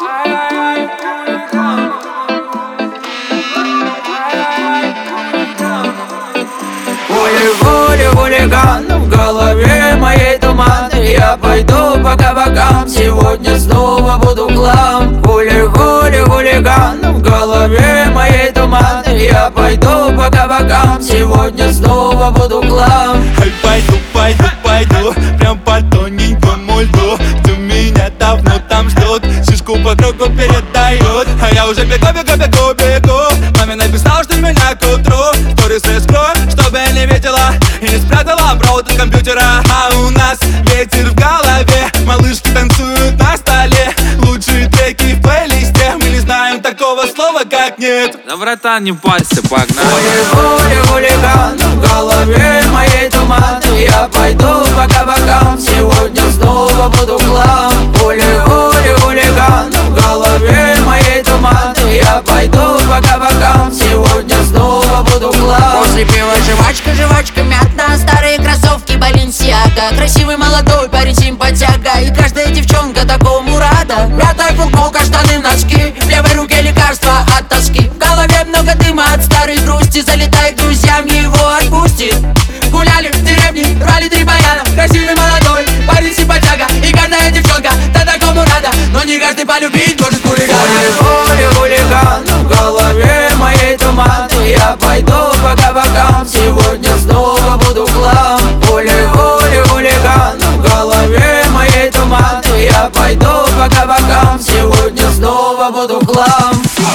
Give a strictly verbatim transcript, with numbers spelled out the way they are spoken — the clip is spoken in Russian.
Хули-хули, хулиган, в голове моей туман. Я пойду по кабакам, сегодня снова буду клам. Хули-хули, хулиган, в голове моей туман. Я пойду по кабакам, сегодня снова буду клам. Ай, пойду, пойду, пойду, прям по тоненькому льду, где меня давно там ждут, шишку по кругу передают. А я уже бегу, бегу, бегу, бегу. Маме написала, что меня к утру сторисы скрою, чтобы не видела и не спрятала провод от компьютера. А у нас ветер в голове, малышки танцуют на столе. Лучшие треки в плейлисте, мы не знаем такого слова, как нет. Да, братан, не парься, погнали. Хули-хули, хулиган, в голове моей туман. Я пойду по кабакам, сегодня снова буду клам. Хули-хули, хулиган, в голове моей туман. Я пойду по кабакам, сегодня снова буду клам. После пива жвачка, жвачка мятна, старые кроссовки Баленсиага. Красивый молодой парень симпатяга, и каждая девчонка такому рада. Мятая футболка, штаны, носки, в левой руке лекарства от тоски. В голове много дыма от старой грусти, залетай к друзьям, его отпустит. Гуляли в деревне, брали три баяна. Красивый молодой парень симпатяга, и каждая девчонка да такому рада. Но не каждый полюбить может хулигана. Хули-хули, хулиган, в голове моей туман. Я пойду по кабакам, сегодня снова буду клам. Хули-хули, хулиган, в голове моей туман. Я пойду по кабакам, сегодня снова буду клам.